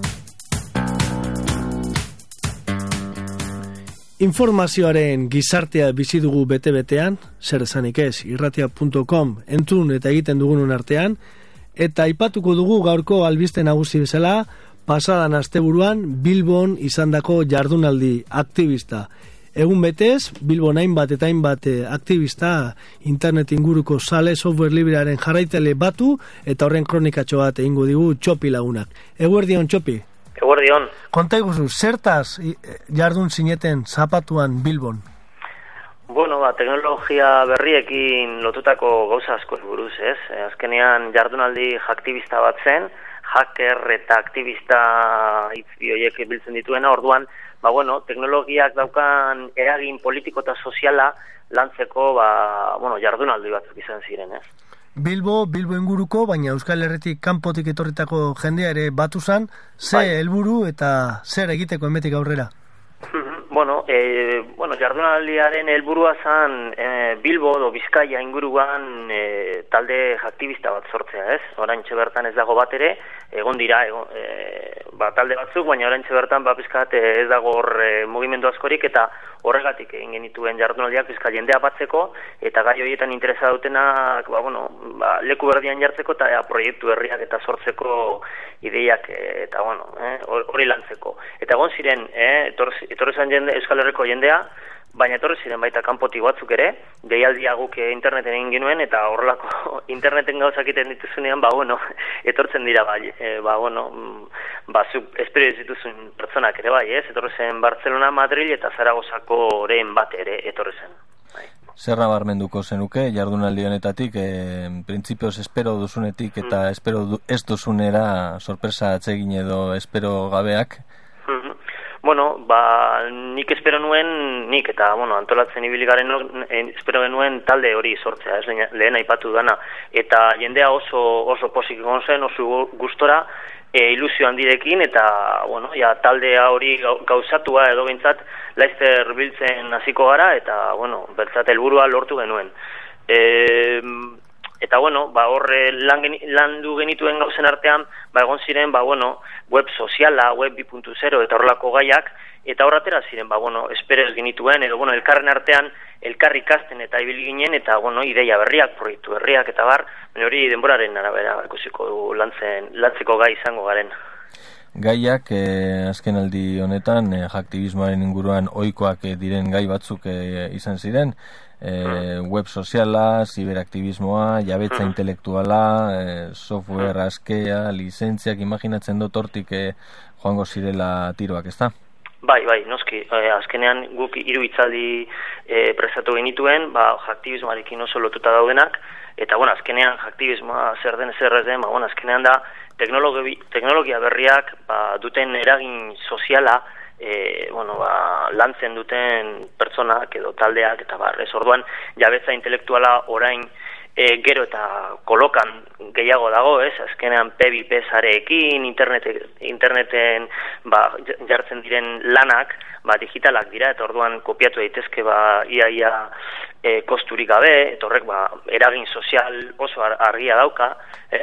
Informazioaren gizartea bizi dugu bete-betean, zer esanik ez, irratia.com entzun eta egiten dugunun artean, eta aipatuko dugu gaurko albiste nagusi bezala, pasadan asteburuan Bilbon izandako jardunaldi aktibista. Egun betez, Bilbon hainbat eta hainbat aktivista internet inguruko sale software librearen jarraitele batu, eta horren kronikatxo bat egingo digu Txopi lagunak. Eguerdion, Txopi? Eguerdion. Konta iguzu, zertaz jardun zineten zapatuan Bilbon? Bueno, teknologia berriekin lotutako gauza asko buruz, ez? Azkenean jardunaldi aktibista bat zen, hacker eta aktivista horiek biltzen dituena, orduan, teknologiak daukan eragin politiko eta soziala lantzeko, jardunaldi batzuk izan ziren, ez? Bilbo inguruko, baina Euskal Herritik kanpotik etorritako jendea ere batu zan, ze helburu eta zer egiteko emetik aurrera? Jardunaldiaren helburua zan Bilbo edo Bizkaia inguruan talde aktivista bat sortzea, ez? Oraintxe bertan ez dago bat ere, egon dira talde batzuk, baina oraintxe bertan pizkat ez dago mugimendu askorik, eta horregatik egin genituen jardunaldiak pizkat jendea batzeko, eta gai horietan interesa dutenak leku berdian jartzeko eta proiektu berriak eta sortzeko ideiak eta hori lantzeko. Eta egon ziren, etorri zen Euskal Herriko jendea, baina etorri ziren baita kanpotik batzuk ere, deialdia guk interneten egin ginuen, eta horrelako interneten gauzak egiten dituzunean, etortzen dira zuk espero dituzun pertsonak ere bai, ez? Etorri zen Barcelona, Madrid eta Zaragozako oren bat ere etorri zen. Zer nabarmenduko zenuke jardunaldi honetatik, printzipioz espero duzunetik eta espero ez duzunera sorpresa atsegin edo espero gabeak? Bueno, nik espero nuen, eta, antolatzen ibili garen espero genuen talde hori sortzea, lehen aipatu dana, eta jendea oso posik egon zen, oso gustora, ilusio handirekin, eta, taldea hori gauzatua edo bintzat, laizter biltzen hasiko gara, eta, bertzat helburua lortu genuen. Eta, horre landu genituen gauzen artean, egon ziren, web soziala, web 2.0 eta horrelako gaiak, eta horratera ziren, esperez genituen, edo, elkarren artean, elkarri ikasten eta ibili ginen, eta, ideia berriak, proiektu berriak, eta hori denboraren arabera ikusiko du lantzeko gai izango garen. Gaiak, azken aldi honetan, aktivismoaren inguruan ohikoak diren gai batzuk izan ziren, web soziala, ziberaktivismoa, jabetza intelektuala, software askea, lizentziak, imaginatzen dut hortik joango zirela tiroak, ezta? Bai, noski, azkenean guk 3 hitzaldi prestatu genituen, aktivismoarekin oso lotuta daudenak, eta azkenean aktivismoa zer den, azkenean da teknologia berriak duten eragin soziala, lantzen duten pertsonak edo taldeak, eta orduan jabetza intelektuala orain gero eta kolokan gehiago dago, azkenean P2P sareekin, interneten jartzen diren lanak, digitalak dira, eta orduan kopiatu daitezke ia kosturik gabe, eta horrek eragin sozial oso argia dauka,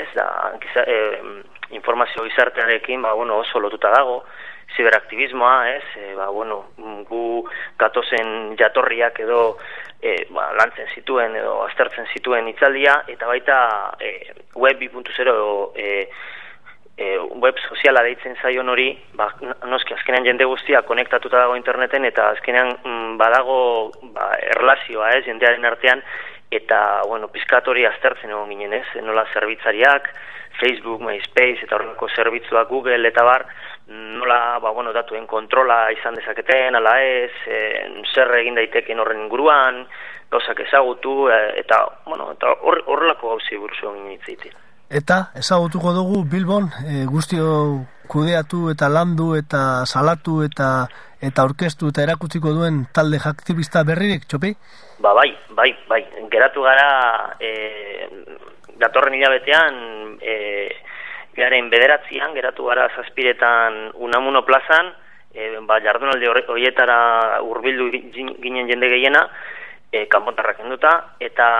informazio gizartearekin oso lotuta dago, ziberaktivismoa, gu gatozen jatorriak edo lantzen zituen edo aztertzen zituen hitzaldia, eta baita web 2.0 web soziala deitzen zaion hori, noski azkenean jende guztia konektatuta dago interneten, eta azkenean badago erlazioa jendearen artean, eta pizkat hori aztertzen egon ginen, nola zerbitzariak, Facebook, MySpace eta horrelako zerbitzuak, Google eta nola datuen kontrola izan dezaketen, ala ez, zer egin daiteken horren inguruan, gauzak ezagutu, eta horrelako gauzi buruz egin hitz. Eta ezagutuko dugu Bilbon guztio kudeatu eta landu eta salatu eta orkestu eta erakutsiko duen talde aktivista berririk, Txopi? Bai, geratu gara datorren hilabetean garen 9 geratu gara 7 Unamuno plazan, jardunaldi horietara hurbildu ginen jende gehiena, kanpontarrak enduta,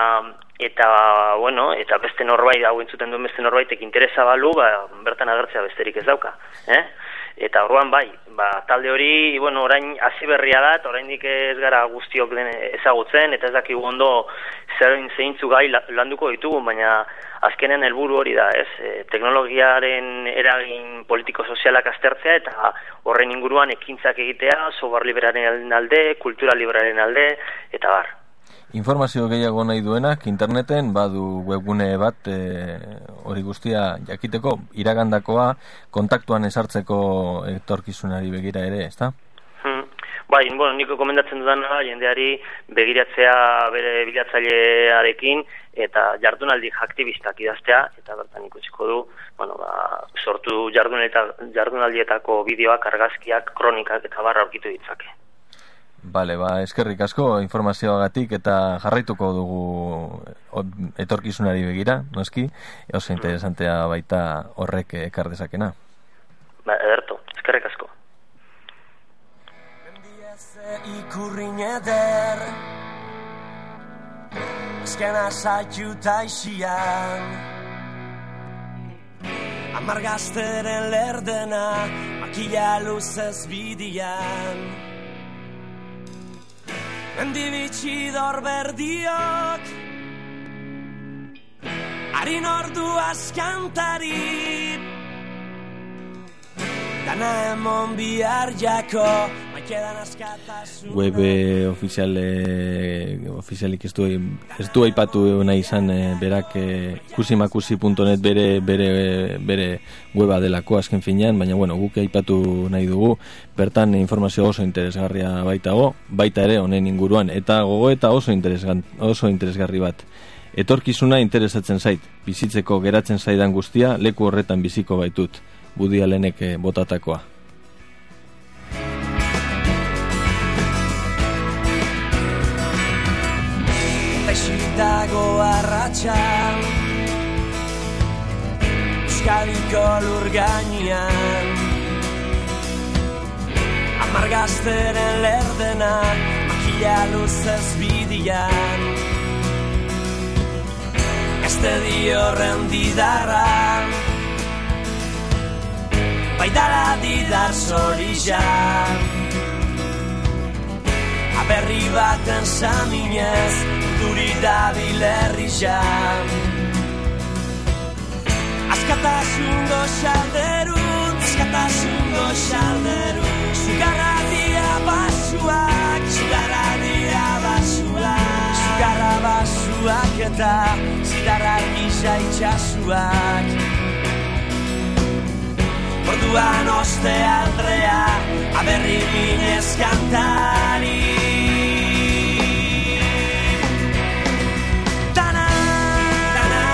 eta beste norbait, hau entzuten duen beste norbaitek interesa balu, bertan agertzea besterik ez dauka. Eta orduan talde hori, orain hasi berria da, eta oraindik ez gara guztiok ezagutzen, eta ez dakigu ondo zeintzu gai landuko ditugu, baina azkenean helburu hori da, teknologiaren eragin politiko-sozialak aztertzea, eta horren inguruan ekintzak egitea, software liberaren alde, kultura liberaren alde, eta bar. Informazio gehiago nahi duenak, interneten badu webgune bat hori guztia jakiteko, iragandakoa kontaktuan esartzeko etorkizunari begira ere, ezta? Niko komendatzen dudana, jendeari begiratzea bere bilatzailearekin eta jardunaldi aktivistak idaztea, eta bertan ikusiko du, sortu jardunaldietako bideoak, argazkiak, kronikak eta barra aurkitu ditzake. Bale, eskerrik asko informazioagatik eta jarraituko dugu etorkizunari begira, noski, oso interesantea baita horrek ekar dezakena. Ederto, eskerrik asko. Ikurrin eder Ezken azaitu taixian Amargazteren lerdena Makila luzez bidian Mendibitxidor berdiok Harin ordu askantari Dana emon bihar jako Web ofizialik ez du aipatu nahi izan berak ikusimakusi.net bere weba delako azken finean, baina guk aipatu nahi dugu, bertan informazio oso interesgarria baita ere honen inguruan, eta gogoeta oso interesgarri bat. Etorkizuna interesatzen zait, bizitzeko geratzen zaidan guztia leku horretan biziko baitut, Woody Allenek botatakoa. jaixitago arratxan, Euskadiko lur gainean, amargazteren lerdena, makila luzez bidian, gazte diorren didarra, baidara didar zorizan, aberri baten saminez, duri dabil herrizan. Askatasun goxalderun, askatasun goxalderun, Sugarra dira basuak, sugarra dira basuak, sugarra basuak eta zidarra gisa itxasuak. Orduan oste aldrea, aberri minez kantari. Dana, dana,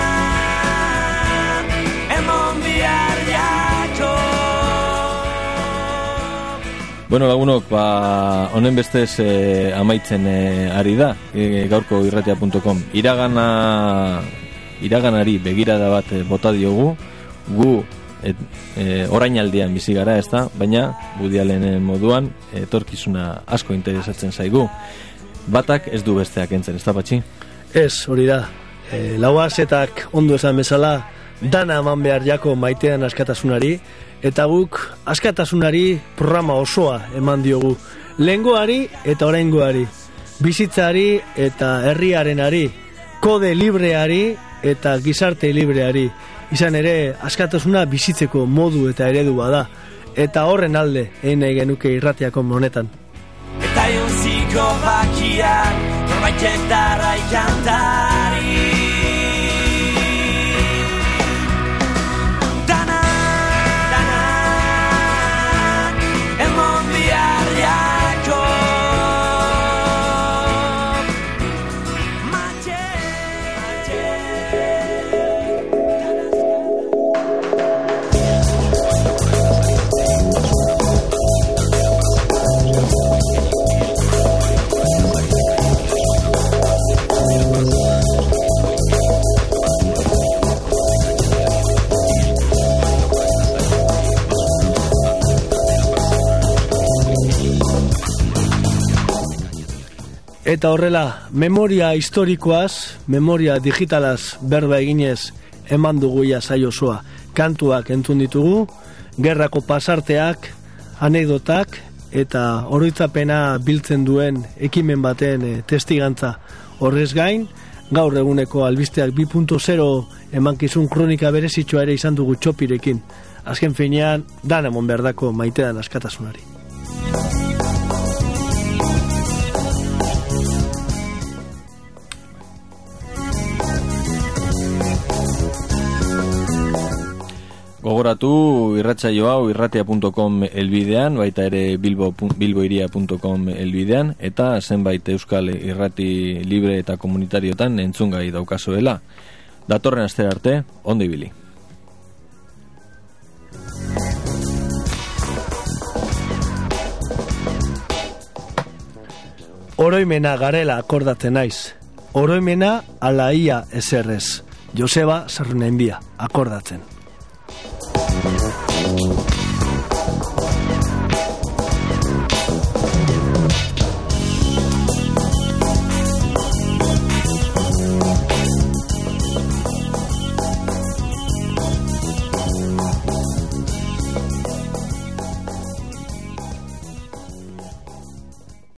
emon bihar jako. Bueno, lagunok, honen bestez amaitzen ari da, gaurko irratia.com. Iraganari begirada bat bota diogu, gu orainaldian bizi gara, ez da, baina Woody Allenen moduan etorkizuna asko interesatzen zaigu. Batak ez du besteak entzen, ez da, Patxi? Ez, hori da. Lauazetak ondo esan bezala, dana eman behar jako maitean askatasunari, eta guk askatasunari programa osoa eman diogu. Lehengoari eta oraingoari, bizitzari eta herriarenari, kode libreari eta gizarte libreari. Izan ere, askatasuna bizitzeko modu eta eredu bada, eta horren alde egin nahi genuke irratiako honetan. Eta jonziko bakiak, norbaitetara ikantari. Dana, dana, emon bihar jako. Mate, mate. Eta horrela, memoria historikoaz, memoria digitalaz berba eginez eman dugu ia saio osoa. Kantuak entzun ditugu, gerrako pasarteak, anekdotak eta oroitzapena biltzen duen ekimen baten testigantza. Horrez gain, gaur eguneko albisteak 2.0 emankizun kronika berezitxoa ere izan dugu Txopirekin. Azken finean, dan emon berdako maitean askatasunari. Gogoratu irratsaio hau irratia.com elbidean, baita ere bilboiria.com elbidean, eta zenbait euskal irrati libre eta komunitariotan entzungai daukazuela. Datorren astera arte, ondo ibili. Oroimena garela akordatzen naiz. Oroimena ala ia eserrez. Joseba Zerrunainbia, akordatzen.